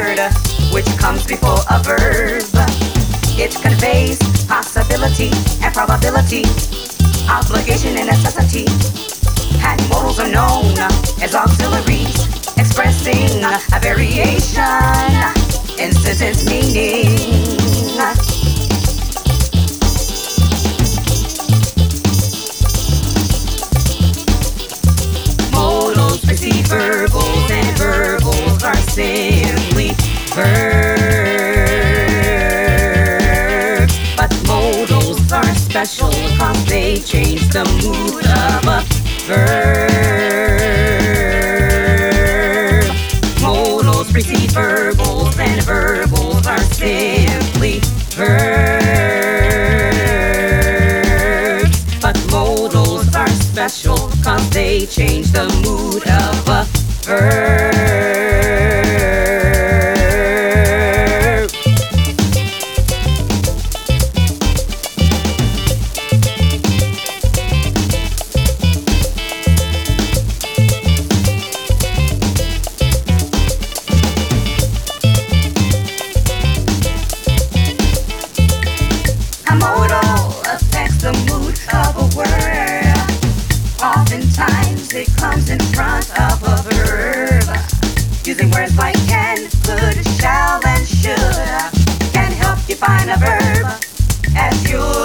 word which comes before a verb. It conveys possibility and probability, obligation and necessity. And modals are known as auxiliaries, expressing a variation in sentence meaning. Modals precede verbals, and verbals are simply verbs. But modals are special because they change the mood of a verb. Modals precede verbals, and verbals are simply verbs. But modals are special because they change the mood of a verb. A modal affects the mood of a word. Oftentimes it comes in front of a verb. Using words like can, could, shall, and should can help you find a verb as you